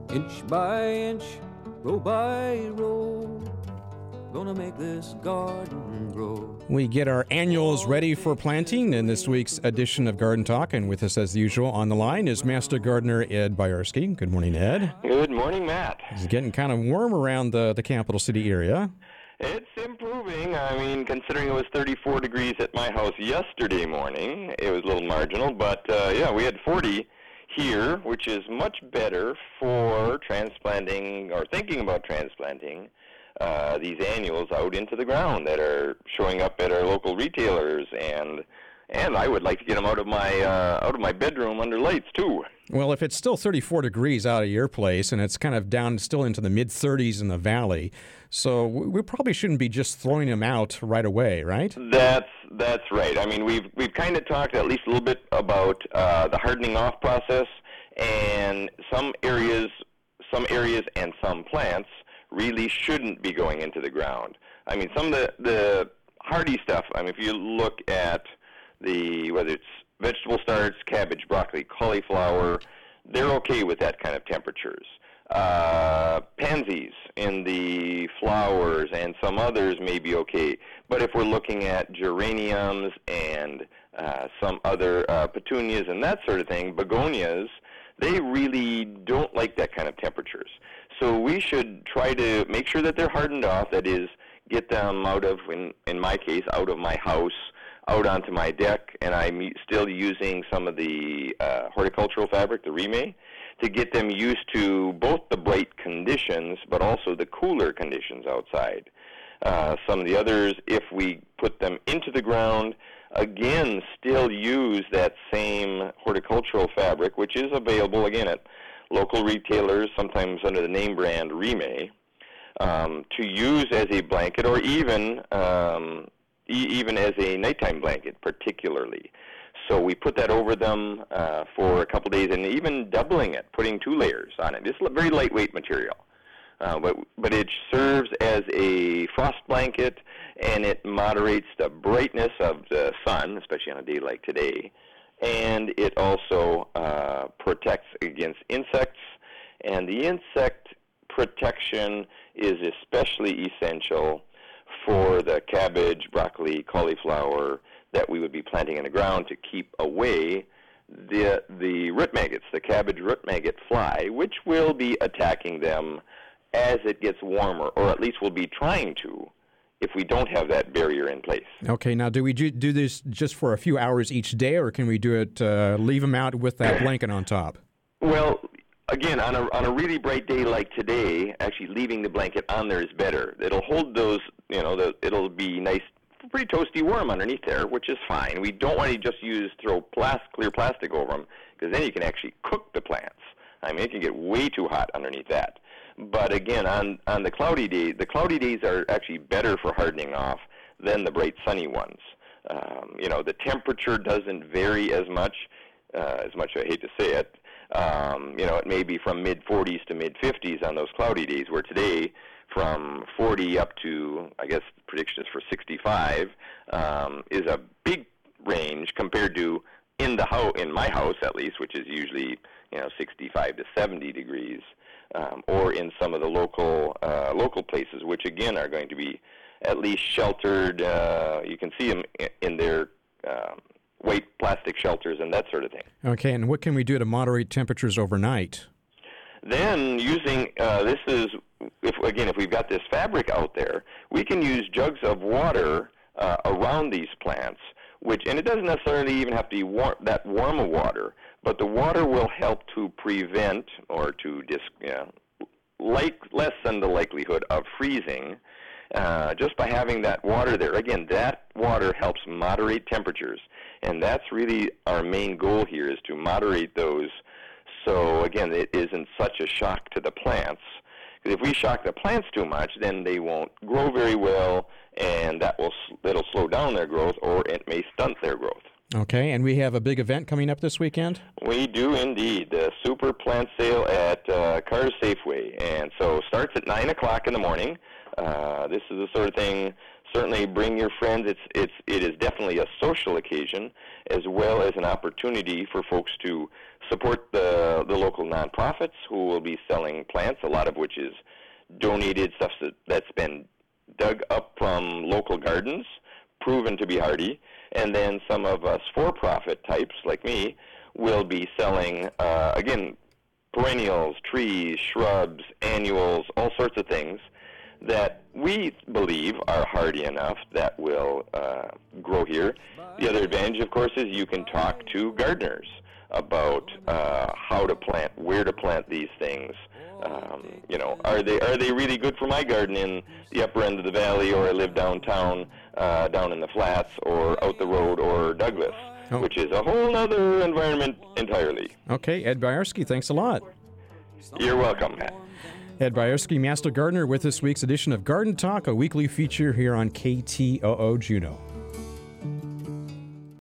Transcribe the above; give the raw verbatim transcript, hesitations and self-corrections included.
Inch by inch, row by row, gonna make this garden grow. We get our annuals ready for planting in this week's edition of Garden Talk, and with us as usual on the line is Master Gardener Ed Byarski. Good morning, Ed. Good morning, Matt. It's getting kind of warm around the, the capital city area. It's improving. I mean, considering it was thirty-four degrees at my house yesterday morning, it was a little marginal, but uh, yeah, we had forty here, which is much better for transplanting or thinking about transplanting uh, these annuals out into the ground that are showing up at our local retailers, and and I would like to get them out of my uh, out of my bedroom under lights too. Well, if it's still thirty-four degrees out of your place and it's kind of down still into the mid thirties in the valley, so we probably shouldn't be just throwing them out right away, right? That's that's right. I mean, we've we've kind of talked at least a little bit about uh, the hardening off process, and some areas, some areas, and some plants really shouldn't be going into the ground. I mean, some of the the hardy stuff. I mean, if you look at the whether it's vegetable starts, cabbage, broccoli, cauliflower, they're okay with that kind of temperatures. Uh, pansies in the flowers and some others may be okay. But if we're looking at geraniums and uh, some other uh, petunias and that sort of thing, begonias, they really don't like that kind of temperatures. So we should try to make sure that they're hardened off, that is, get them out of, in, in my case, out of my house, out onto my deck, and I'm still using some of the uh, horticultural fabric, the Rime, to get them used to both the bright conditions but also the cooler conditions outside. Uh, some of the others, if we put them into the ground, again, still use that same horticultural fabric, which is available, again, at local retailers, sometimes under the name brand Rime, um, to use as a blanket or even um, even as a nighttime blanket, particularly. So we put that over them uh, for a couple days, and even doubling it, putting two layers on it. It's a very lightweight material, uh, but but it serves as a frost blanket, and it moderates the brightness of the sun, especially on a day like today, and it also uh, protects against insects, and the insect protection is especially essential for the cabbage, broccoli, cauliflower that we would be planting in the ground to keep away the the root maggots, the cabbage root maggot fly, which will be attacking them as it gets warmer, or at least will be trying to, if we don't have that barrier in place. Okay, now do we do this just for a few hours each day, or can we do it, uh, leave them out with that blanket on top? Well, again, on a on a really bright day like today, actually leaving the blanket on there is better. It'll hold those, you know, the, it'll be nice, pretty toasty warm underneath there, which is fine. We don't want to just use, throw plas- clear plastic over them, because then you can actually cook the plants. I mean, it can get way too hot underneath that. But again, on, on the cloudy days, the cloudy days are actually better for hardening off than the bright sunny ones. Um, you know, the temperature doesn't vary as much, uh, as much, I hate to say it. Um, you know, it may be from mid forties to mid fifties on those cloudy days, where today from forty up to, I guess the prediction is for sixty-five, um, is a big range compared to in the house, in my house at least, which is usually, you know, sixty-five to seventy degrees, um, or in some of the local uh, local places, which again are going to be at least sheltered. Uh, you can see them in their um, white plastic shelters and that sort of thing. Okay, and what can we do to moderate temperatures overnight? Then using, uh, this is, if again, if we've got this fabric out there, we can use jugs of water uh, around these plants, which, and it doesn't necessarily even have to be warm, that warm of water, but the water will help to prevent or to dis, you know, like, lessen the likelihood of freezing uh, just by having that water there. Again, that water helps moderate temperatures, and that's really our main goal here, is to moderate those. So again, it isn't such a shock to the plants. If we shock the plants too much, then they won't grow very well, and that will it'll slow down their growth, or it may stunt their growth. Okay, and we have a big event coming up this weekend? We do indeed. The Super Plant Sale at uh, Cars Safeway. And so it starts at nine o'clock in the morning. Uh, this is the sort of thing certainly bring your friends. It's it's it is definitely a social occasion as well as an opportunity for folks to support the the local nonprofits who will be selling plants, a lot of which is donated stuff that, that's been dug up from local gardens, proven to be hardy, and then some of us for-profit types like me will be selling, uh, again, perennials, trees, shrubs, annuals, all sorts of things that we believe are hardy enough that will uh, grow here. The other advantage, of course, is you can talk to gardeners about uh, how to plant, where to plant these things. Um, you know, are they are they really good for my garden in the upper end of the valley, or I live downtown, uh, down in the flats, or out the road, or Douglas, oh. which is a whole other environment entirely. Okay, Ed Byerski, thanks a lot. You're welcome, Matt. Ed Byerski, Master Gardener, with this week's edition of Garden Talk, a weekly feature here on K T O O Juneau.